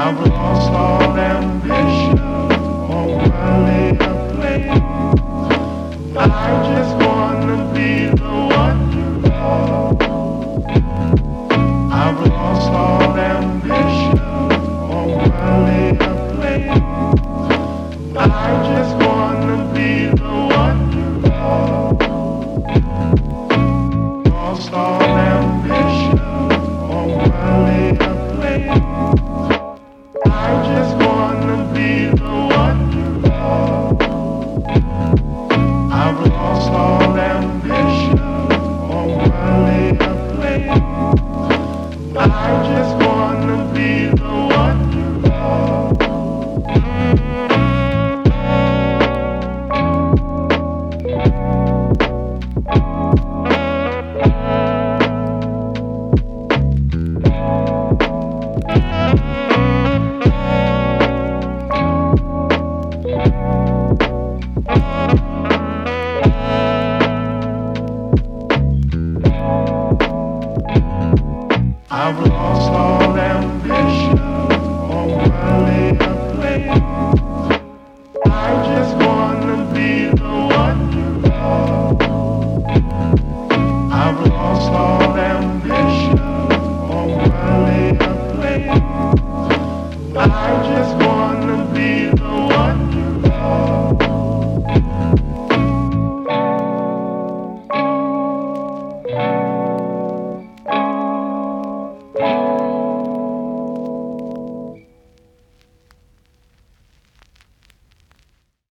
I've lost all ambition on worldly plane. I just wanna be the one you love. I've lost all ambition on worldly plane. I just wanna be